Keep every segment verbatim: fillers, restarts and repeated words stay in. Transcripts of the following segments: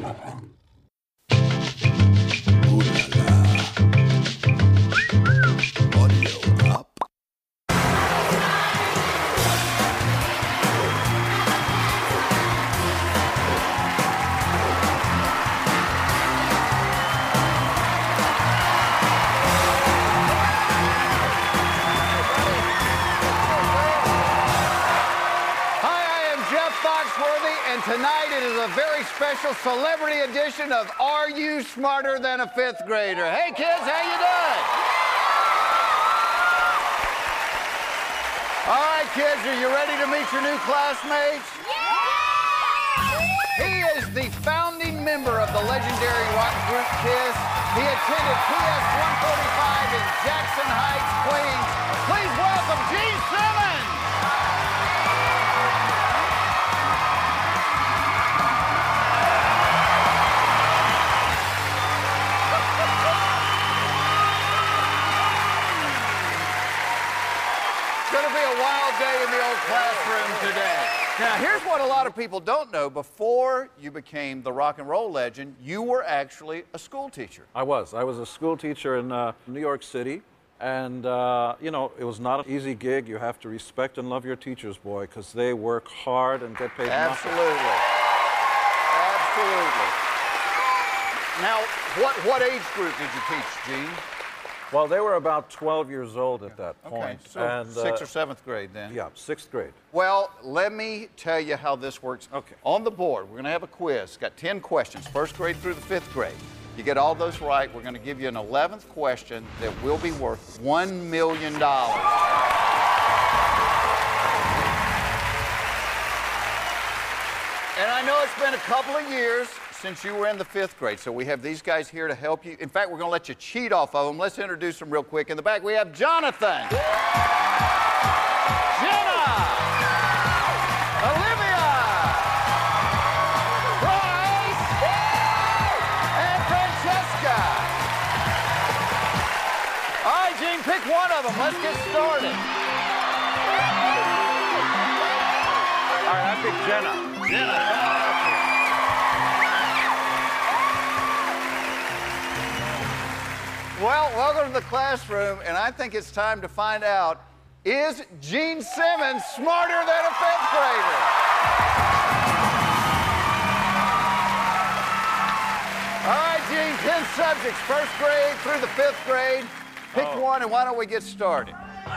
Tonight it is a very special celebrity edition of Are You Smarter Than a Fifth Grader? Hey kids, how you doing? All right, kids, are you ready to meet your new classmates? Yeah! He is the founding member of the legendary rock group KISS. He attended P S one forty-five in Jackson Heights, Queens. Please welcome Gene Simmons! A wild day in the old classroom today. Now, here's what a lot of people don't know. Before you became the rock and roll legend, you were actually a school teacher. I was. I was a school teacher in uh, New York City. And, uh, you know, it was not an easy gig. You have to respect and love your teachers, boy, because they work hard and get paid Absolutely. nothing. Absolutely. Now, what, what age group did you teach, Gene? Well, they were about twelve years old at that point. Okay, so and, uh, sixth or seventh grade then. Yeah, sixth grade. Well, let me tell you how this works. Okay. On the board, we're going to have a quiz. Got ten questions, first grade through the fifth grade. You get all those right, we're going to give you an eleventh question that will be worth one million dollars. And I know it's been a couple of years since you were in the fifth grade, so we have these guys here to help you. In fact, we're going to let you cheat off of them. Let's introduce them real quick. In the back, we have Jonathan, Jenna, Olivia, Bryce, and Francesca. All right, Gene, pick one of them. Let's get started. All right, I picked Jenna. Jenna, come on up here. Well, welcome to the classroom, and I think it's time to find out, is Gene Simmons smarter than a fifth grader? All right, Gene, ten subjects, first grade through the fifth grade. Pick oh. one, and why don't we get started?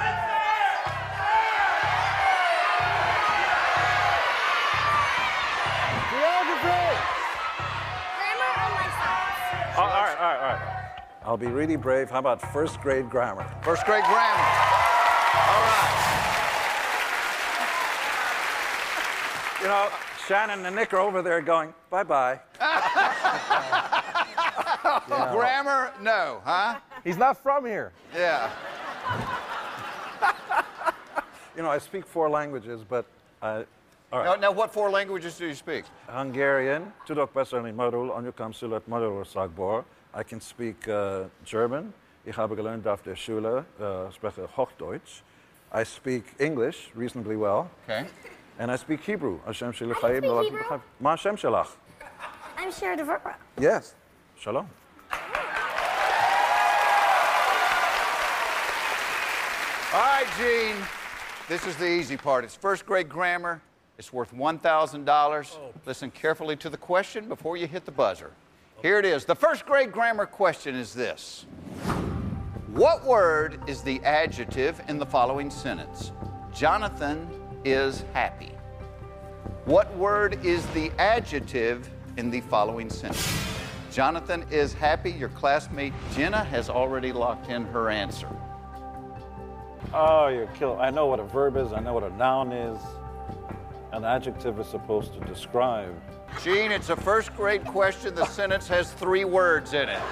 Geography. Grammar or life science? Oh, all right, all right, all right. I'll be really brave. How about first grade grammar? First grade grammar. All right. You know, Shannon and Nick are over there going, bye-bye. Yeah. Grammar, no, huh? He's not from here. Yeah. You know, I speak four languages, but I... All Now, right. now, what four languages do you speak? Hungarian, tudok beszélni magyarul, anyukám született Magyarországból. I can speak uh, German. Ich habe gelernt auf der Schule, uh, spreche Hochdeutsch. I speak English reasonably well. Okay. And I speak Hebrew. Hashem speak Hebrew. Ma Hashem Shalach. I'm Shira Devora. Yes. Shalom. All right, Gene. This is the easy part. It's first grade grammar. It's worth one thousand dollars. Oh. Listen carefully to the question before you hit the buzzer. Here it is. The first grade grammar question is this. What word is the adjective in the following sentence? Jonathan is happy. What word is the adjective in the following sentence? Jonathan is happy. Your classmate Jenna has already locked in her answer. Oh, you're killing. I know what a verb is. I know what a noun is. An adjective is supposed to describe. Gene, it's a first grade question. The sentence has three words in it.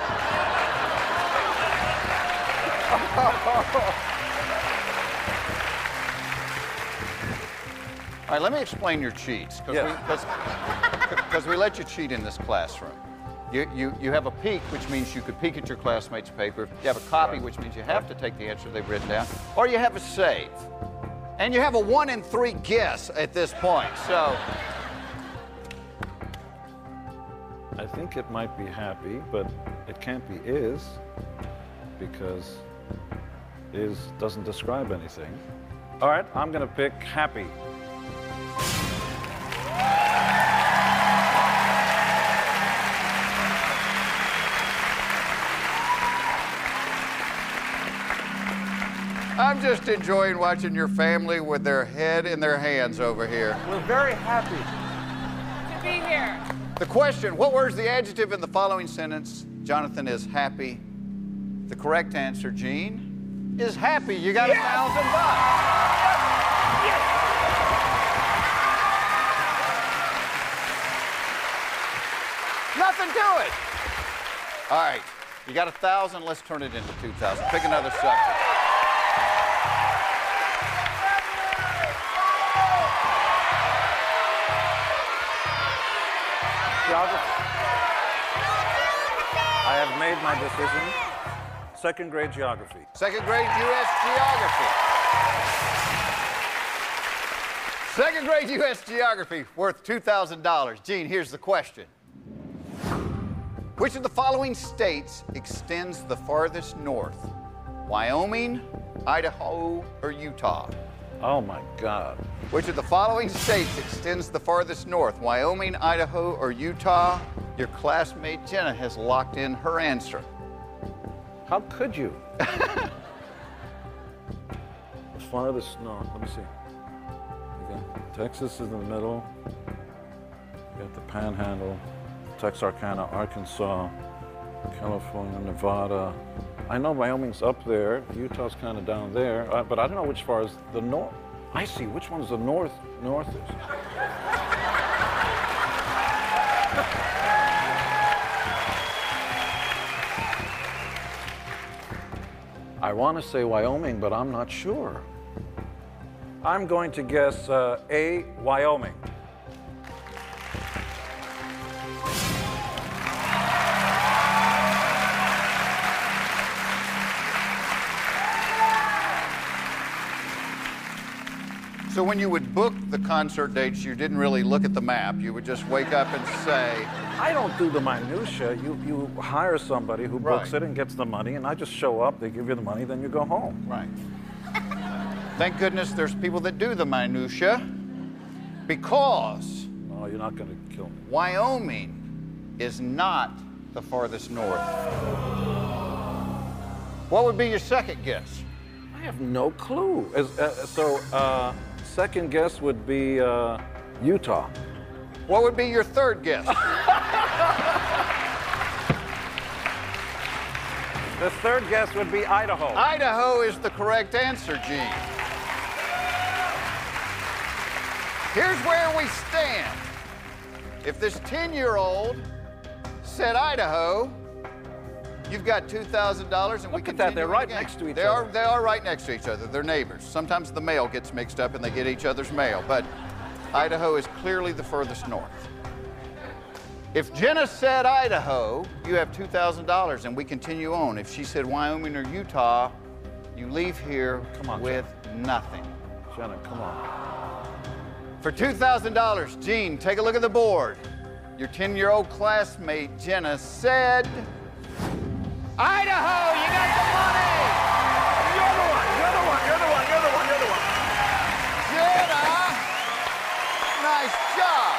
All right, let me explain your cheats, because Yeah. we, we let you cheat in this classroom. You, you, you have a peek, which means you could peek at your classmates' paper. You have a copy, Right. which means you have to take the answer they've written down. Or you have a save. And you have a one in three guess at this point, so. I think it might be happy, but it can't be is, because is doesn't describe anything. All right, I'm gonna pick happy. I'm just enjoying watching your family with their head in their hands over here. We're very happy to be here. The question, what word is the adjective in the following sentence? Jonathan is happy. The correct answer, Gene, is happy. You got a Yes! thousand bucks. Nothing to it. All right, you got a thousand. Let's turn it into two thousand. Pick another subject. Geography. I have made my decision. Second grade geography. Second grade U S geography. Second grade U S geography worth two thousand dollars. Gene, here's the question. Which of the following states extends the farthest north? Wyoming, Idaho, or Utah? Oh my God. Which of the following states extends the farthest north? Wyoming, Idaho, or Utah? Your classmate Jenna has locked in her answer. How could you? The farthest north, let me see. You got Texas is in the middle. You got the Panhandle, Texarkana, Arkansas, California, Nevada. I know Wyoming's up there. Utah's kind of down there, uh, but I don't know which far is the north. I see. Which one's the north? North is. I want to say Wyoming, but I'm not sure. I'm going to guess uh, A, Wyoming. So when you would book the concert dates, you didn't really look at the map. You would just wake up and say, I don't do the minutia. You you hire somebody who books Right. it and gets the money, and I just show up. They give you the money, then you go home. right. Thank goodness there's people that do the minutia, because No, you're not going to kill me. Wyoming is not the farthest north. What would be your second guess? I have no clue. As, uh, so, uh, second guess would be uh, Utah. What would be your third guess? The third guess would be Idaho. Idaho is the correct answer, Gene. Here's where we stand. If this ten-year-old said Idaho, you've got two thousand dollars, and we Look at continue that, they're in the right game. next to each they other. Are, they are right next to each other. They're neighbors. Sometimes the mail gets mixed up and they get each other's mail, but Idaho is clearly the furthest north. If Jenna said Idaho, you have two thousand dollars, and we continue on. If she said Wyoming or Utah, you leave here Come on, with nothing. Jenna, come on. For two thousand dollars, Gene, take a look at the board. Your ten-year-old classmate, Jenna, said Idaho, you got the money! You're the one, you're the one, you're the one, you're the one, you're the one. Jenna, nice job.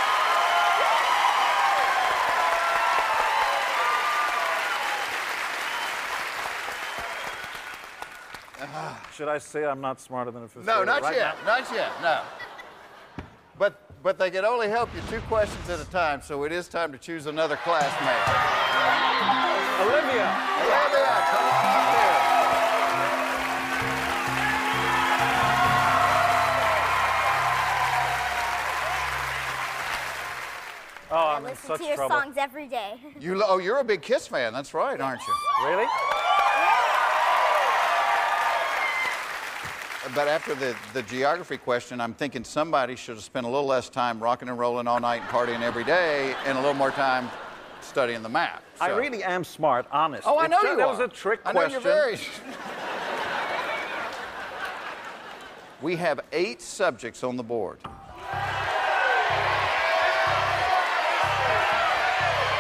Should I say I'm not smarter than a fifth No, grader not right yet, now? not yet, no. But, but they can only help you two questions at a time, so it is time to choose another classmate. Olivia. Olivia, come on up here. Oh, I I'm in listen such to your trouble. songs every day. You, oh, you're a big Kiss fan, that's right, aren't you? Really? But after the, the geography question, I'm thinking somebody should have spent a little less time rocking and rolling all night and partying every day and a little more time studying the map. I So- really am smart, honest. Oh, I It's know ju- you That are. was a trick I know question. you're very... We have eight subjects on the board.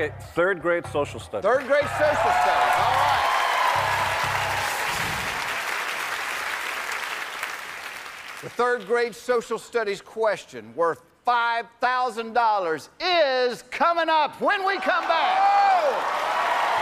Okay, third grade social studies. Third grade social studies. All right. The third grade social studies question worth five thousand dollars is coming up when we come back.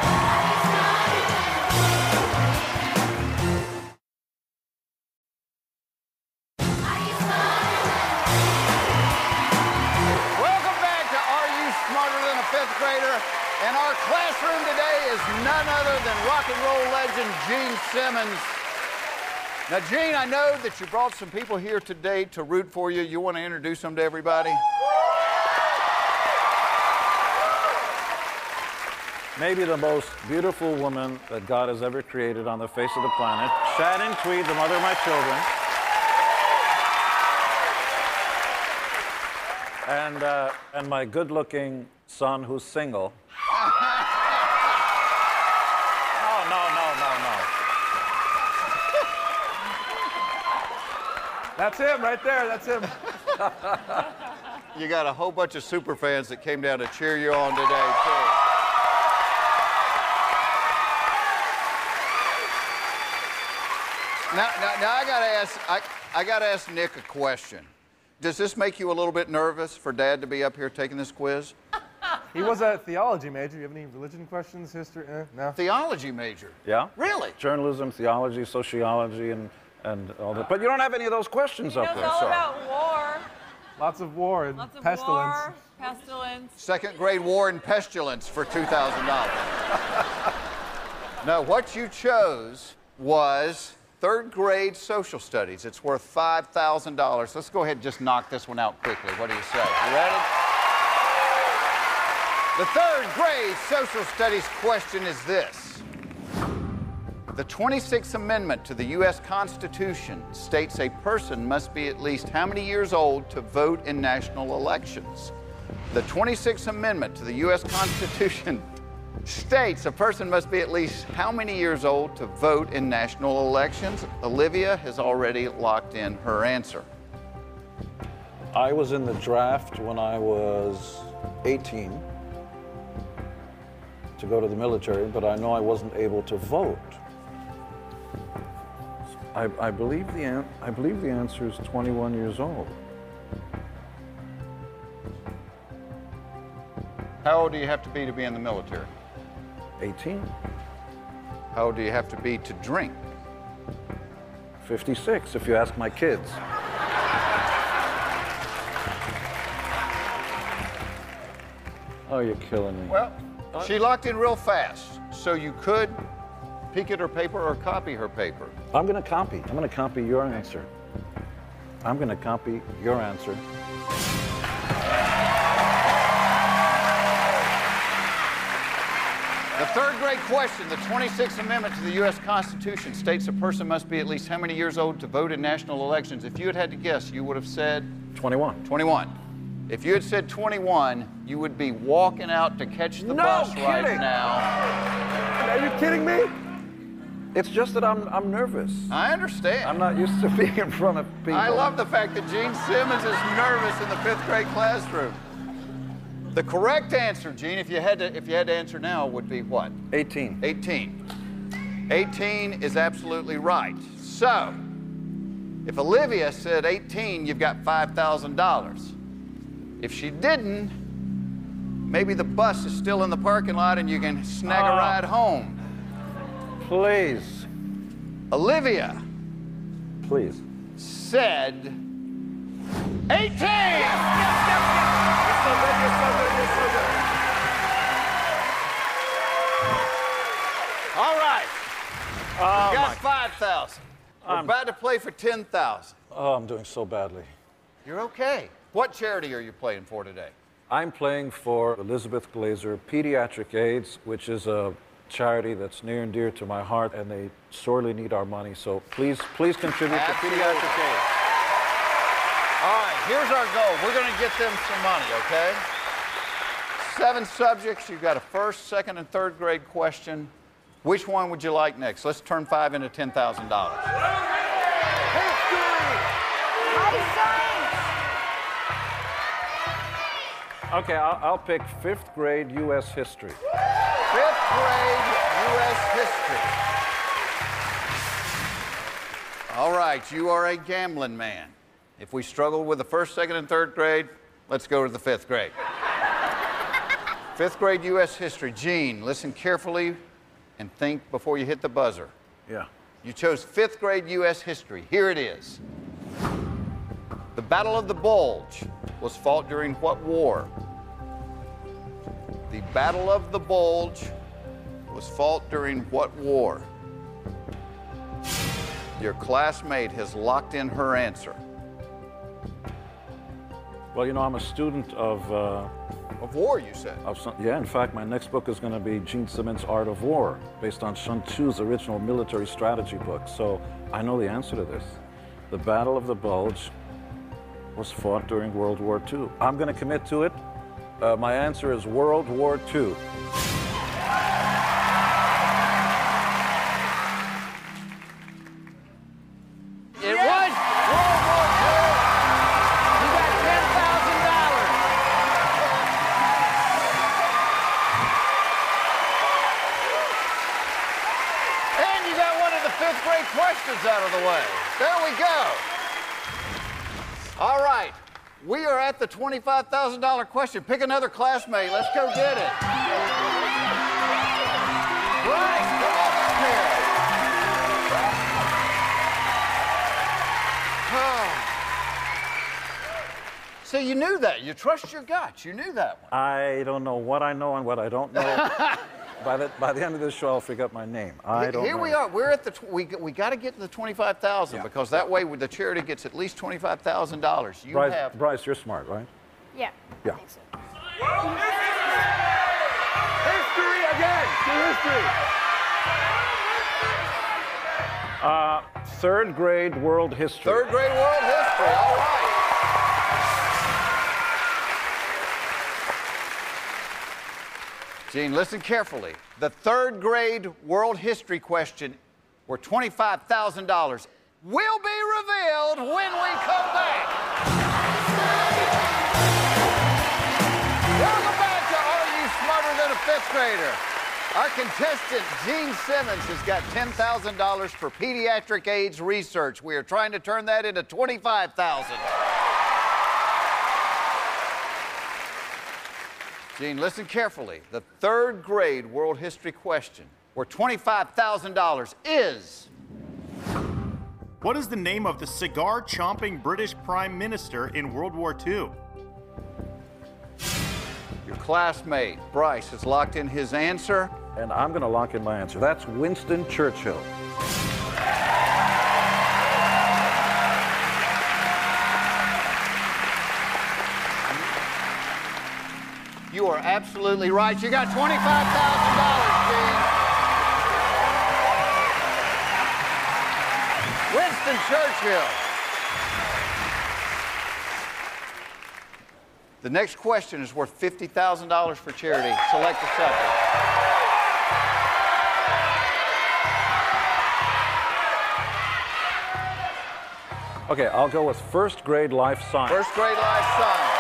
Welcome back to Are You Smarter Than a Fifth Grader? And our classroom today is none other than rock and roll legend Gene Simmons. Now, Gene, I know that you brought some people here today to root for you. You want to introduce them to everybody? Maybe the most beautiful woman that God has ever created on the face of the planet. Shannon Tweed, the mother of my children. And, uh, and my good-looking son who's single. No, no, no, no, no. That's him right there. That's him. You got a whole bunch of super fans that came down to cheer you on today, too. Now, now, now I gotta ask, I, I gotta ask Nick a question. Does this make you a little bit nervous for Dad to be up here taking this quiz? He was a theology major. You have any religion questions, history? Eh, no. Theology major. Yeah? Really? Journalism, theology, sociology, and, and all that. But you don't have any of those questions He up knows there. all Sorry. about war. Lots of war and Lots of pestilence. war, pestilence. Second grade war and pestilence for two thousand dollars. No, what you chose was third grade social studies. It's worth five thousand dollars. Let's go ahead and just knock this one out quickly. What do you say? You ready? The third grade social studies question is this. The twenty-sixth Amendment to the U S Constitution states a person must be at least how many years old to vote in national elections? The twenty-sixth Amendment to the U S Constitution states a person must be at least how many years old to vote in national elections? Olivia has already locked in her answer. I was in the draft when I was eighteen to go to the military, but I know I wasn't able to vote. I, I believe the an- I believe the answer is twenty-one years old. How old do you have to be to be in the military? eighteen, How old do you have to be to drink? fifty-six, if you ask my kids. Oh, you're killing me. Well, she locked in real fast, so you could peek at her paper or copy her paper. I'm going to copy. I'm going to copy your answer. I'm going to copy your answer. The third grade question, the twenty-sixth Amendment to the U S Constitution states a person must be at least how many years old to vote in national elections? If you had had to guess, you would have said twenty-one. twenty-one. If you had said twenty-one, you would be walking out to catch the No bus right kidding. now. Are you kidding me? It's just that I'm, I'm nervous. I understand. I'm not used to being in front of people. I love the fact that Gene Simmons is nervous in the fifth grade classroom. The correct answer, Gene, if you had to, if you had to answer now, would be what? eighteen. eighteen. eighteen is absolutely right. So, if Olivia said eighteen, you've got five thousand dollars. If she didn't, maybe the bus is still in the parking lot and you can snag a Oh. ride home. Please. Olivia Please. said eighteen! You're so good, you're so good, you're so good. All right. Oh, You got my- five thousand. We're I'm- about to play for ten thousand. oh, I'm doing so badly. You're okay. What charity are you playing for today? I'm playing for Elizabeth Glazer Pediatric AIDS, which is a charity that's near and dear to my heart, and they sorely need our money. So please, please contribute Absolutely. to Pediatric AIDS. All right, here's our goal. We're going to get them some money, okay? Seven subjects. You've got a first, second, and third grade question. Which one would you like next? Let's turn five into ten thousand dollars. Okay, I'll, I'll pick fifth grade U S history. Fifth grade U S history. All right, you are a gambling man. If we struggle with the first, second, and third grade, let's go to the fifth grade. Fifth grade U S history. Gene, listen carefully and think before you hit the buzzer. Yeah. You chose fifth grade U S history. Here it is. The Battle of the Bulge was fought during what war? The Battle of the Bulge was fought during what war? Your classmate has locked in her answer. Well, you know, I'm a student of, uh, Of war, you said. of some, yeah, in fact, my next book is going to be Gene Simmons' Art of War, based on Sun Tzu's original military strategy book. So I know the answer to this. The Battle of the Bulge was fought during World War Two. I'm going to commit to it. Uh, my answer is World War Two. It was World War Two. You got ten thousand dollars. And you got one of the fifth grade questions out of the way. There we go. All right. We are at the twenty-five thousand dollar question. Pick another classmate. Let's go get it. Bryce, come on up here. Oh. So you knew that. You trust your gut. You knew that one. I don't know what I know and what I don't know. by, the, by the end of this show, I'll figure out my name. I don't Here know. we are. We're at the. Tw we we got to get to the twenty-five thousand Yeah. because that way the charity gets at least twenty-five thousand dollars. You Bryce, have. Bryce, you're smart, right? Yeah. Yeah. I think so. History again. Do history. Uh, third grade world history. Third grade world history. All right. Gene, listen carefully. The third grade world history question, worth twenty-five thousand dollars, will be revealed when we come back. Welcome back to Are You Smarter Than a Fifth Grader? Our contestant, Gene Simmons, has got ten thousand dollars for pediatric AIDS research. We are trying to turn that into twenty-five thousand dollars. Gene, listen carefully. The third grade world history question, worth twenty-five thousand dollars, is... What is the name of the cigar-chomping British Prime Minister in World War Two? Your classmate, Bryce, has locked in his answer. And I'm going to lock in my answer. That's Winston Churchill. You are absolutely right. You got twenty-five thousand dollars, Gene. Winston Churchill. The next question is worth fifty thousand dollars for charity. Select a subject. Okay, I'll go with first grade life science. First grade life science.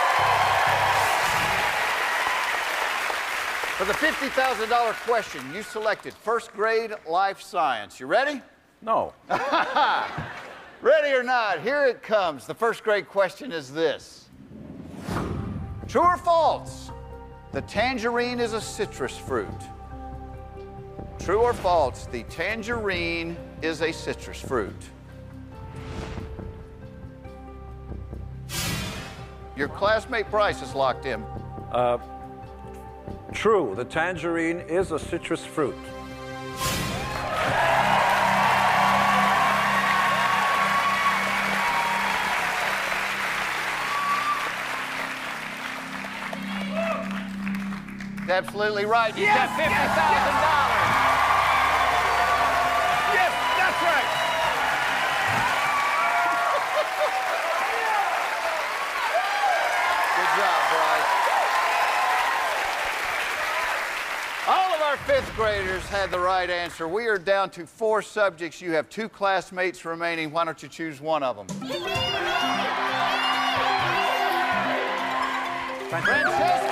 For the fifty thousand dollar question, you selected first grade life science. You ready? No. Ready or not, here it comes. The first grade question is this. True or false? The tangerine is a citrus fruit. True or false? The tangerine is a citrus fruit. Your classmate Bryce is locked in. Uh, true, the tangerine is a citrus fruit. Absolutely right. You got fifty thousand dollars. Yes, that's right. Good job, Bryce. All of our fifth graders had the right answer. We are down to four subjects. You have two classmates remaining. Why don't you choose one of them? Francesca!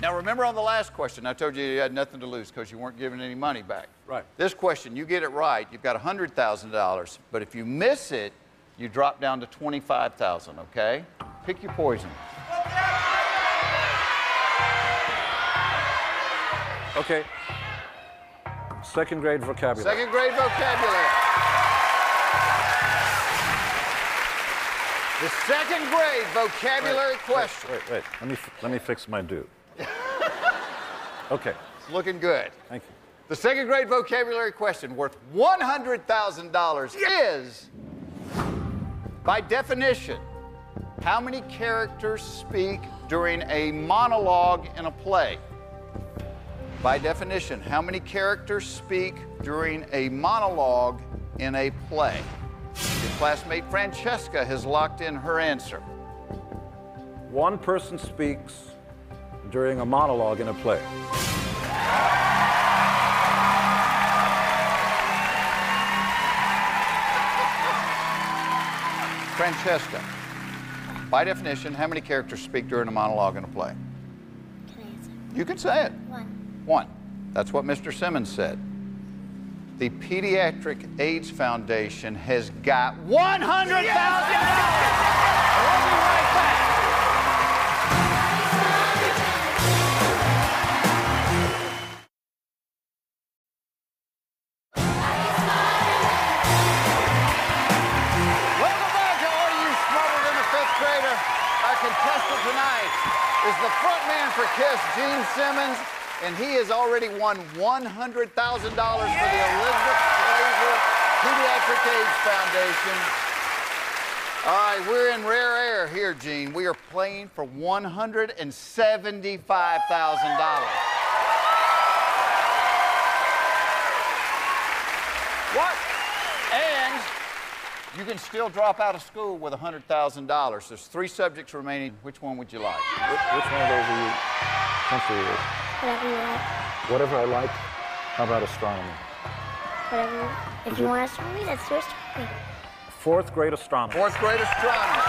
Now, remember on the last question, I told you you had nothing to lose because you weren't giving any money back. Right. This question, you get it right, you've got one hundred thousand dollars. But if you miss it, you drop down to twenty-five thousand dollars, okay? Pick your poison. Okay. Second grade vocabulary. Second grade vocabulary. The second grade vocabulary Wait, question. Wait, wait, wait. Let me, f- let me fix my do. Okay. It's looking good. Thank you. The second grade vocabulary question worth one hundred thousand dollars is, by definition, how many characters speak during a monologue in a play? By definition, how many characters speak during a monologue in a play? Your classmate Francesca has locked in her answer. One person speaks during a monologue in a play. Francesca, by definition, how many characters speak during a monologue in a play? Can I answer? You can say it. One. One. That's what Mister Simmons said. The Pediatric AIDS Foundation has got one hundred thousand dollars. We'll be right back. Welcome back to Are You Smarter Than a Fifth Grader? Our contestant tonight is the frontman for KISS, Gene Simmons. And he has already won one hundred thousand dollars for the Elizabeth Glaser Pediatric AIDS Foundation. All right, we're in rare air here, Gene. We are playing for one hundred seventy-five thousand dollars. What? And you can still drop out of school with one hundred thousand dollars. There's three subjects remaining. Which one would you like? Which, which one of those are you comfortable with? Whatever you like. Whatever I like. How about astronomy? Whatever. If you want astronomy, let's do astronomy. Fourth grade astronomy. Fourth grade astronomy.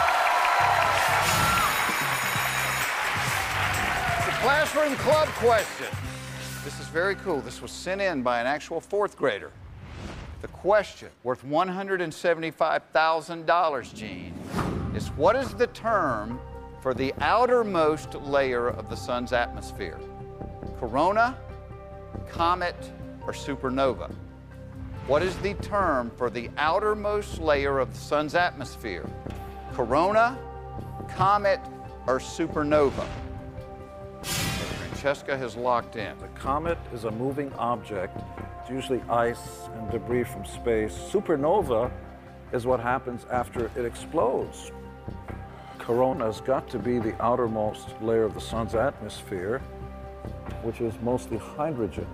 The classroom club question. This is very cool. This was sent in by an actual fourth grader. The question, worth one hundred seventy-five thousand dollars, Gene, is what is the term for the outermost layer of the sun's atmosphere? Corona, comet, or supernova? What is the term for the outermost layer of the sun's atmosphere? Corona, comet, or supernova? Francesca has locked in. The comet is a moving object. It's usually ice and debris from space. Supernova is what happens after it explodes. Corona's got to be the outermost layer of the sun's atmosphere, which is mostly hydrogen.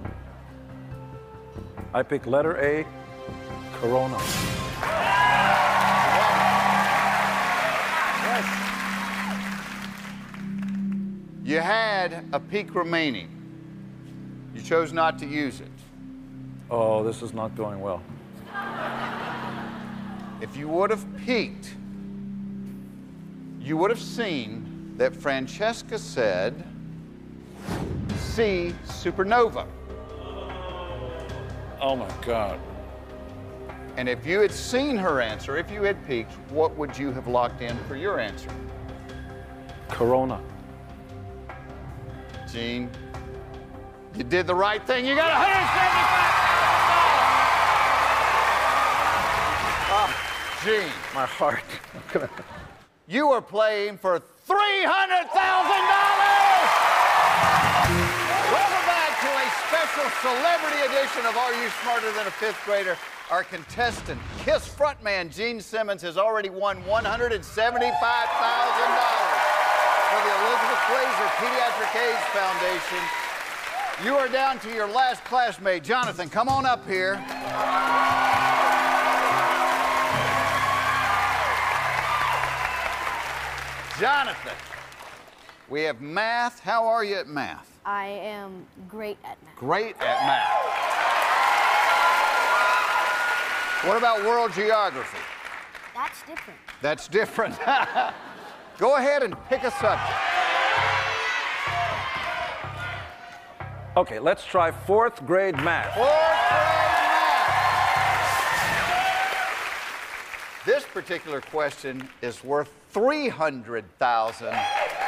I pick letter A, Corona. You had a peak remaining. You chose not to use it. Oh, this is not going well. If you would have peeked, you would have seen that Francesca said C, supernova. Oh my God. And if you had seen her answer, if you had peeked, what would you have locked in for your answer? Corona. Gene, you did the right thing. You got one hundred seventy-five thousand dollars. Oh, Gene. My heart. You are playing for three hundred thousand dollars! Welcome back to a special celebrity edition of Are You Smarter Than a Fifth Grader? Our contestant, KISS frontman Gene Simmons, has already won one hundred seventy-five thousand dollars for the Elizabeth Glaser Pediatric AIDS Foundation. You are down to your last classmate. Jonathan, come on up here. Jonathan, we have math. How are you at math? I am great at math. Great at math. What about world geography? That's different. That's different. Go ahead and pick a subject. Okay, let's try fourth grade math. Fourth grade math. This particular question is worth three hundred thousand dollars.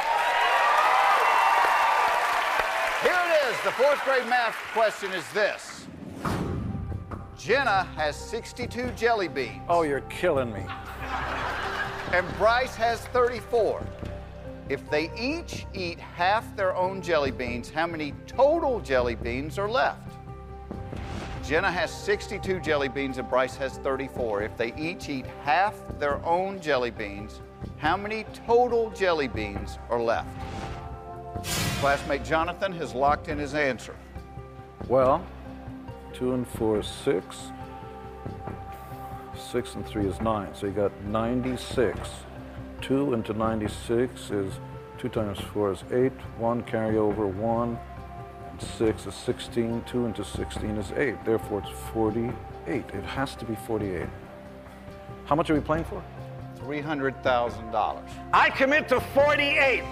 Here it is. The fourth grade math question is this. Jenna has sixty-two jelly beans. Oh, you're killing me. And Bryce has thirty-four. If they each eat half their own jelly beans, how many total jelly beans are left? Jenna has sixty-two jelly beans and Bryce has thirty-four. If they each eat half their own jelly beans, how many total jelly beans are left? Classmate Jonathan has locked in his answer. Well, two and four is six. Six and three is nine. So you got ninety-six. Two into ninety-six is two times four is eight. One carryover one. And six is sixteen. Two into sixteen is eight. Therefore, it's forty-eight. It has to be forty-eight. How much are we playing for? three hundred thousand dollars. I commit to forty-eight.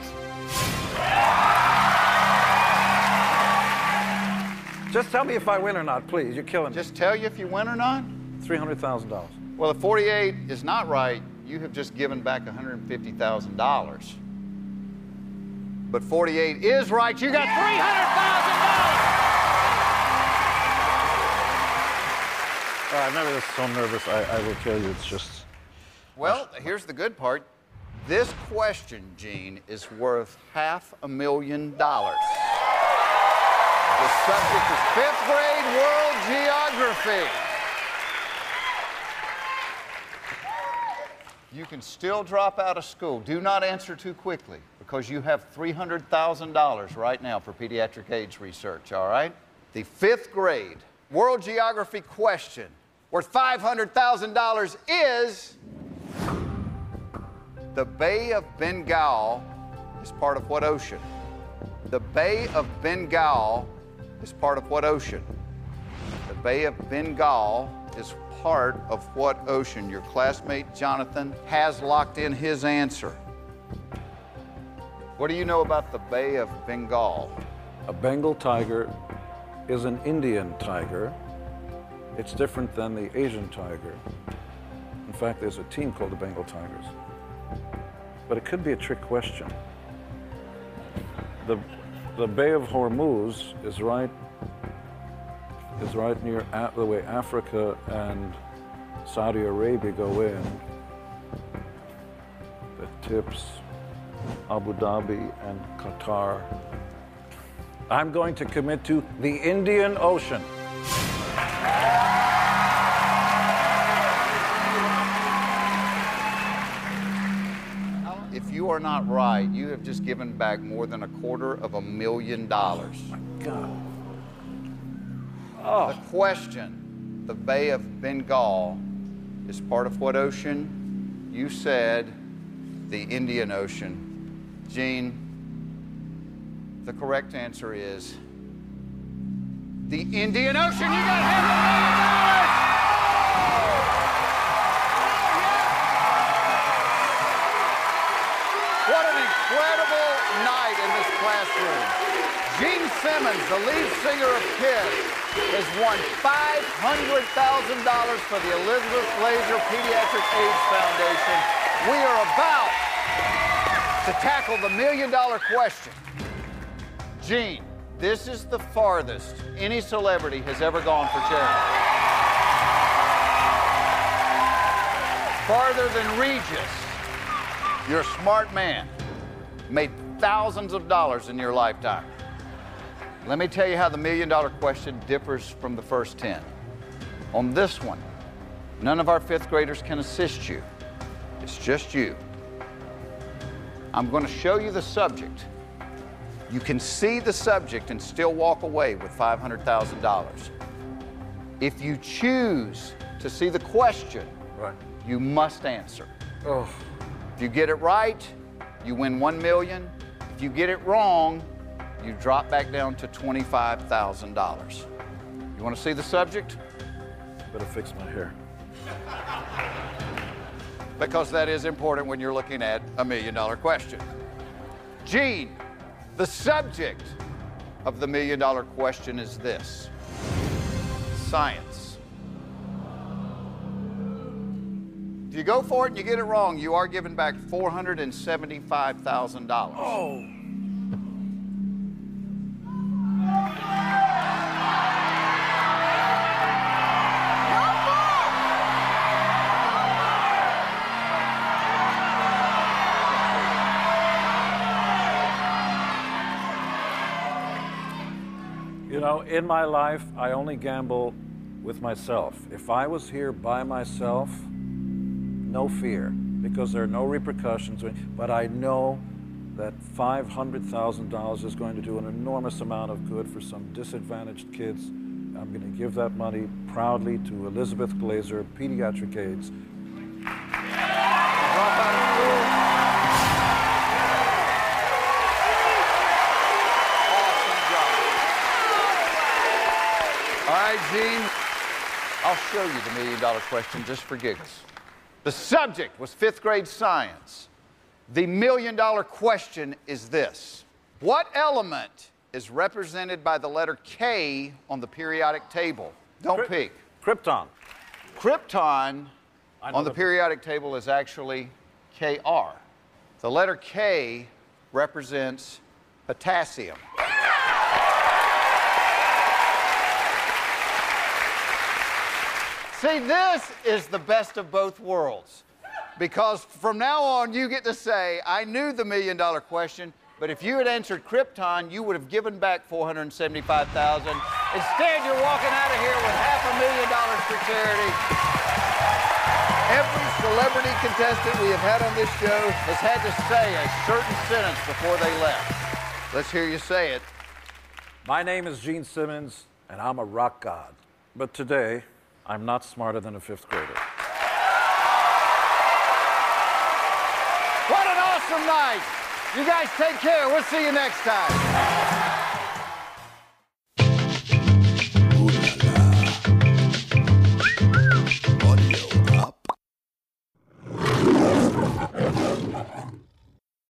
Just tell me if I win or not, please. You're killing me. Just tell you if you win or not? three hundred thousand dollars. Well, if forty-eight is not right, you have just given back one hundred fifty thousand dollars. But forty-eight is right. You got three hundred thousand dollars. Uh, I've never been so nervous. I, I will tell you, it's just... Well, here's the good part. This question, Gene, is worth half a million dollars. The subject is fifth grade world geography. You can still drop out of school. Do not answer too quickly because you have three hundred thousand dollars right now for pediatric AIDS research, all right? The fifth grade world geography question worth five hundred thousand dollars is the Bay of Bengal is part of what ocean? The Bay of Bengal is part of what ocean? The Bay of Bengal is part of what ocean? Your classmate Jonathan has locked in his answer. What do you know about the Bay of Bengal? A Bengal tiger is an Indian tiger. It's different than the Asian tiger. In fact, there's a team called the Bengal Tigers. But it could be a trick question. The, the Bay of Hormuz is right, is right near a- the way Africa and Saudi Arabia go in. That tips Abu Dhabi and Qatar. I'm going to commit to the Indian Ocean. If you are not right, you have just given back more than a quarter of a million dollars. Oh my God. The question, the Bay of Bengal, is part of what ocean? You said the Indian Ocean. Gene, the correct answer is the Indian Ocean. You got half a million dollars! What an incredible night in this classroom. Gene Simmons, the lead singer of Kiss, has won five hundred thousand dollars for the Elizabeth Glaser Pediatric AIDS Foundation. We are about to tackle the million dollar question. Gene, this is the farthest any celebrity has ever gone for charity. Farther than Regis. You're a smart man. Made thousands of dollars in your lifetime. Let me tell you how the million dollar question differs from the first ten. On this one, none of our fifth graders can assist you. It's just you. I'm going to show you the subject. You can see the subject and still walk away with five hundred thousand dollars. If you choose to see the question, Right. you must answer. Oh. If you get it right, you win one million dollars. If you get it wrong, you drop back down to twenty-five thousand dollars. You want to see the subject? Better fix my hair. Because that is important when you're looking at a million dollar question. Gene, the subject of the million dollar question is this: science. If you go for it and you get it wrong, you are given back four hundred seventy-five thousand dollars. Oh. You know, in my life, I only gamble with myself. If I was here by myself, no fear, because there are no repercussions. But I know that five hundred thousand dollars is going to do an enormous amount of good for some disadvantaged kids. I'm going to give that money proudly to Elizabeth Glazer, Pediatric AIDS. All right, Gene, I'll show you the million dollar question just for giggles. The subject was fifth grade science. The million dollar question is this: what element is represented by the letter K on the periodic table? Don't Kryp- peek. Krypton. Krypton I know on the the- periodic table is actually K R. The letter K represents potassium. See, this is the best of both worlds, because from now on you get to say, I knew the million dollar question, but if you had answered Krypton, you would have given back four hundred seventy-five thousand dollars. Instead, you're walking out of here with half a million dollars for charity. Every celebrity contestant we have had on this show has had to say a certain sentence before they left. Let's hear you say it. My name is Gene Simmons, and I'm a rock god. But today, I'm not smarter than a fifth grader. What an awesome night. You guys take care. We'll see you next time.